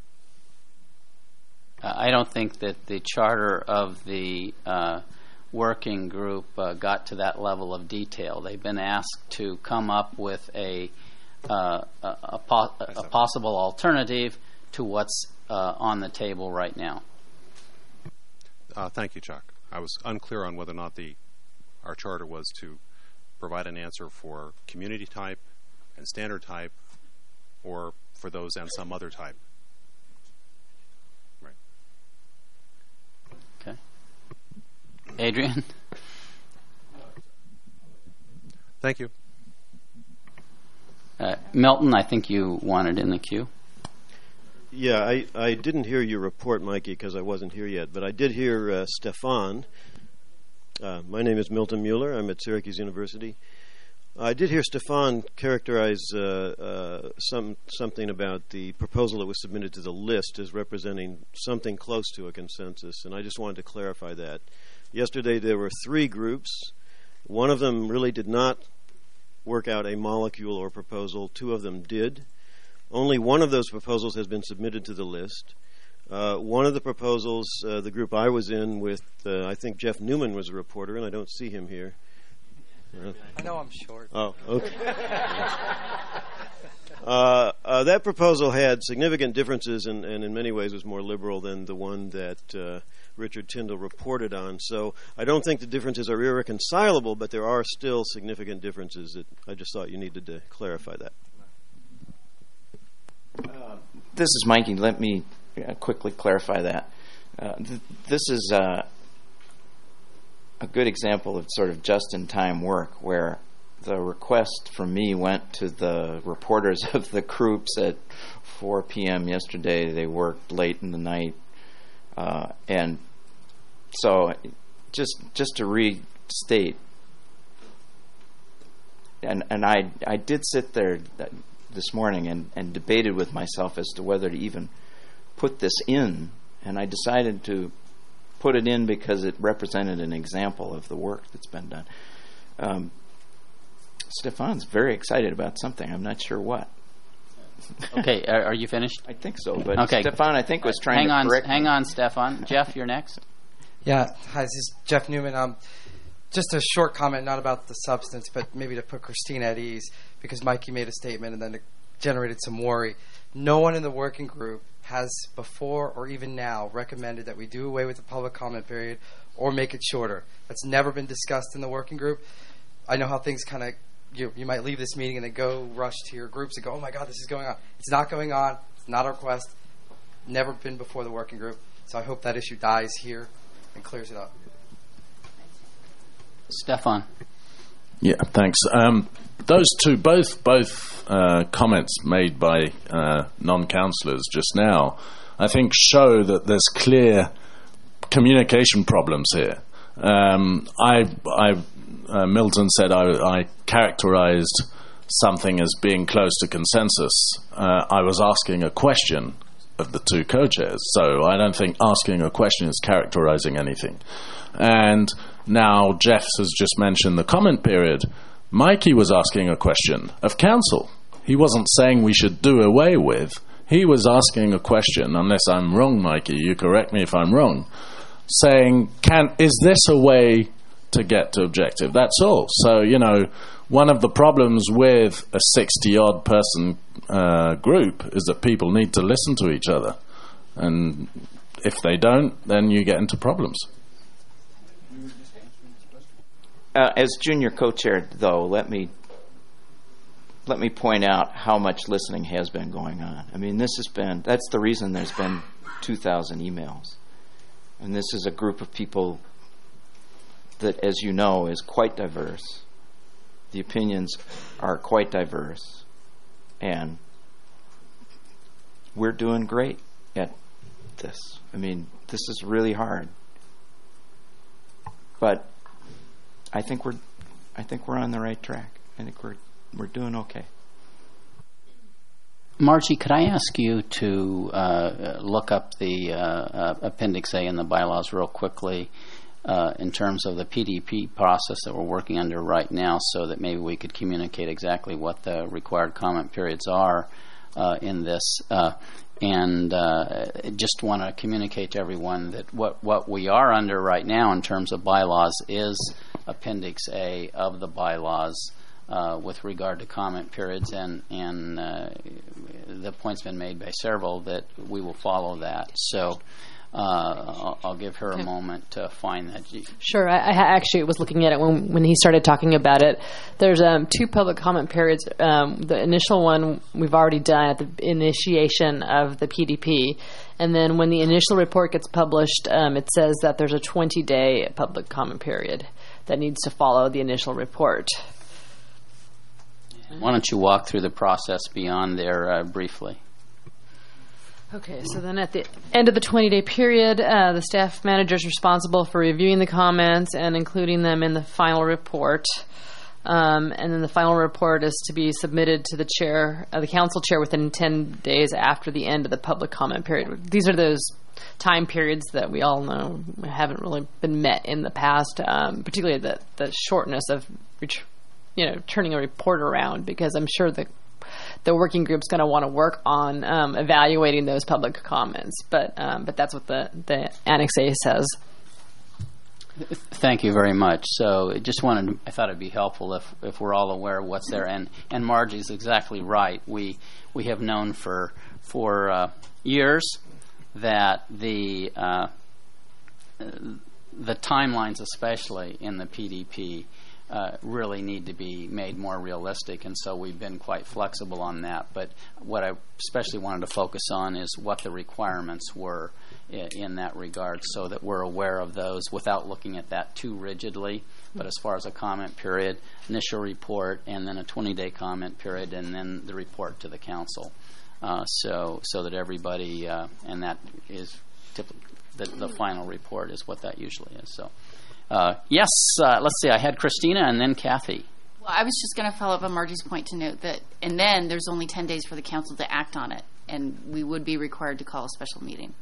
I don't think that the charter of the working group got to that level of detail. They've been asked to come up with a possible alternative to what's on the table right now. Thank you, Chuck. I was unclear on whether or not our charter was to provide an answer for community type and standard type, or for those and some other type. Right. Okay. Adrian? Thank you. Milton, I think you wanted in the queue. Yeah, I didn't hear your report, Mikey, because I wasn't here yet, but I did hear Stefan. My name is Milton Mueller. I'm at Syracuse University. I did hear Stefan characterize something about the proposal that was submitted to the list as representing something close to a consensus, and I just wanted to clarify that. Yesterday there were 3 groups. One of them really did not work out a molecule or proposal. 2 of them did. Only one of those proposals has been submitted to the list. One of the proposals, the group I was in with, I think Jeff Newman was a reporter, and I don't see him here. I know I'm short. Oh, okay. That proposal had significant differences and in many ways was more liberal than the one that Richard Tyndall reported on. So I don't think the differences are irreconcilable, but there are still significant differences that I just thought you needed to clarify that. This is Mikey. Let me quickly clarify that. This is a good example of sort of just-in-time work where the request from me went to the reporters of the groups at 4 p.m. yesterday. They worked late in the night. And so just to restate, and I did sit there this morning and debated with myself as to whether to even put this in, and I decided to put it in because it represented an example of the work that's been done. Stefan's very excited about something. I'm not sure what. Okay, are you finished? I think so, but okay. Stefan, I think, was trying to correct me. Hang on, Stefan. Jeff, you're next. Yeah, hi, this is Jeff Newman. Just a short comment, not about the substance, but maybe to put Christine at ease, because Mikey made a statement and then it generated some worry. No one in the working group has before or even now recommended that we do away with the public comment period or make it shorter. That's never been discussed in the working group. I know how things kind of, you might leave this meeting and then go rush to your groups and go, oh my God, this is going on. It's not going on. It's not a request. Never been before the working group. So I hope that issue dies here and clears it up. Stefan. Yeah, thanks. Those two, both comments made by non-councillors just now I think show that there's clear communication problems here. Milton said I characterized something as being close to consensus. I was asking a question of the two co-chairs, so I don't think asking a question is characterizing anything. And now Jeff has just mentioned the comment period. Mikey was asking a question of council. He wasn't saying we should do away with. He was asking a question, unless I'm wrong, Mikey, you correct me if I'm wrong, saying, is this a way to get to objective? That's all. So, one of the problems with a 60-odd person group is that people need to listen to each other. And if they don't, then you get into problems. As junior co-chair, though, let me point out how much listening has been going on. I mean, that's the reason there's been 2,000 emails. And this is a group of people that, as you know, is quite diverse. The opinions are quite diverse. And we're doing great at this. I mean, this is really hard. But I think we're on the right track. I think we're doing okay. Margie, could I ask you to look up the Appendix A in the bylaws real quickly in terms of the PDP process that we're working under right now, so that maybe we could communicate exactly what the required comment periods are in this. And just want to communicate to everyone that what we are under right now in terms of bylaws is Appendix A of the bylaws with regard to comment periods, and the point's been made by several that we will follow that. So I'll give her a moment to find that. Sure. I actually was looking at it when he started talking about it. There's 2 public comment periods. The initial one we've already done at the initiation of the PDP. And then when the initial report gets published, it says that there's a 20-day public comment period that needs to follow the initial report. Why don't you walk through the process beyond there briefly? Okay, so then at the end of the 20-day period, the staff manager is responsible for reviewing the comments and including them in the final report. And then the final report is to be submitted to the chair, the council chair, within 10 days after the end of the public comment period. These are those time periods that we all know haven't really been met in the past, particularly the shortness of turning a report around, because I'm sure the working group's going to want to work on evaluating those public comments. But that's what the Annex A says. Thank you very much. So I thought it'd be helpful if we're all aware of what's there. And Margie's exactly right. We have known for years that the timelines, especially in the PDP, really need to be made more realistic, and so we've been quite flexible on that. But what I especially wanted to focus on is what the requirements were in that regard, so that we're aware of those without looking at that too rigidly. But as far as a comment period, initial report, and then a 20-day comment period, and then the report to the council, so that everybody, and that is typically the final report is what that usually is. So. Yes, let's see. I had Christina and then Kathy. Well, I was just going to follow up on Margie's point to note that, and then there's only 10 days for the council to act on it, and we would be required to call a special meeting.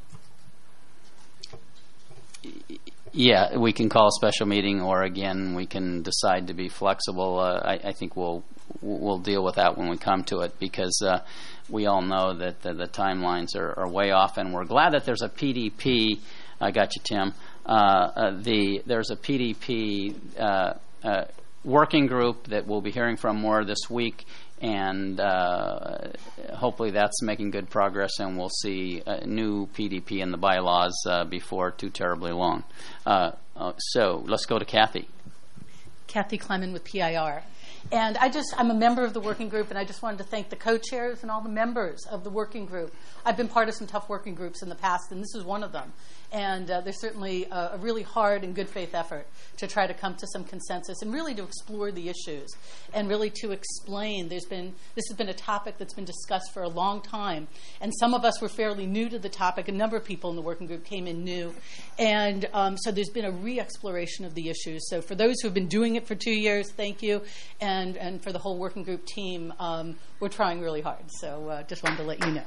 Yeah, we can call a special meeting, or again, we can decide to be flexible. I think we'll deal with that when we come to it, because we all know that the timelines are way off, and we're glad that there's a PDP. I got you, Tim. There's a PDP working group that we'll be hearing from more this week, and hopefully that's making good progress, and we'll see a new PDP in the bylaws before too terribly long. So let's go to Kathy. Kathy Clement with PIR. And I'm a member of the working group, and I just wanted to thank the co-chairs and all the members of the working group. I've been part of some tough working groups in the past, and this is one of them. And there's certainly a really hard and good faith effort to try to come to some consensus and really to explore the issues and really to explain. This has been a topic that's been discussed for a long time, and some of us were fairly new to the topic. A number of people in the working group came in new, and so there's been a re-exploration of the issues. So for those who have been doing it for 2 years, thank you, and for the whole working group team, we're trying really hard. So just wanted to let you know.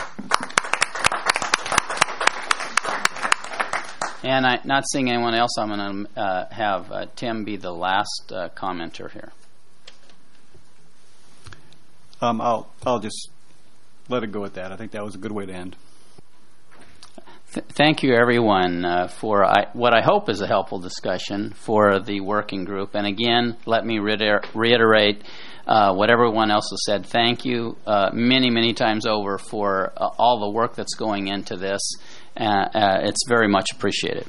And not seeing anyone else, I'm going to have Tim be the last commenter here. I'll just let it go at that. I think that was a good way to end. Thank you, everyone, for what I hope is a helpful discussion for the working group. And again, let me reiterate what everyone else has said. Thank you many, many times over for all the work that's going into this. It's very much appreciated.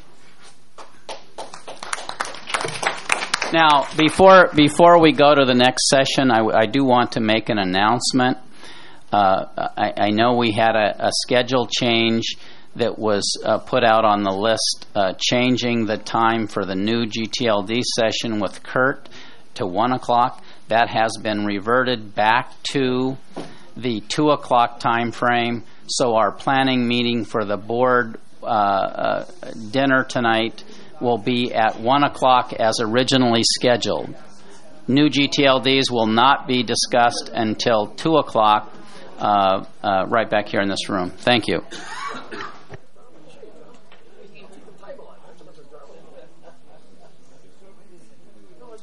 Now, before we go to the next session, I do want to make an announcement. I know we had a schedule change that was put out on the list, changing the time for the new GTLD session with Kurt to 1 o'clock. That has been reverted back to the 2 o'clock time frame. So our planning meeting for the board dinner tonight will be at 1 o'clock as originally scheduled. New GTLDs will not be discussed until 2 o'clock right back here in this room. Thank you.